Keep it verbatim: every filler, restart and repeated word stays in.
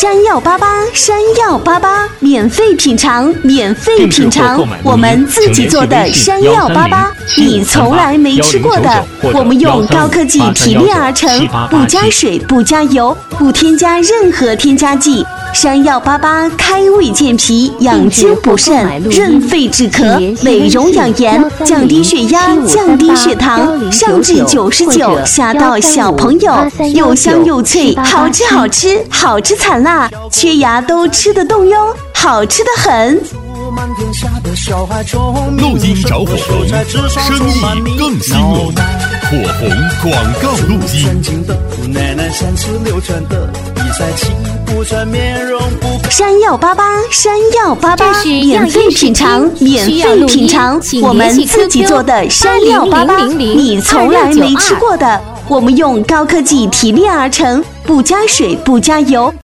山药粑粑，山药粑粑，免费品尝，免费品尝，我们自己做的山药粑粑，你从来没吃过的，我们用高科技提炼而成，不加水，不加油，不添加任何添加剂。山药粑粑开胃健脾，养精补肾，润肺止咳，美容养颜，降低血压，降低血糖，上至九十九，下到小朋友，又香又脆，好吃好吃，好吃惨啦！缺牙都吃得动哟，好吃得很。 录音找火红，生意更兴隆。火红广告录音。 山药粑粑，山药粑粑，免费品尝，免费品尝，我们自己做的山药粑粑，你从来没吃过的，我们用高科技提炼而成，不加水，不加油。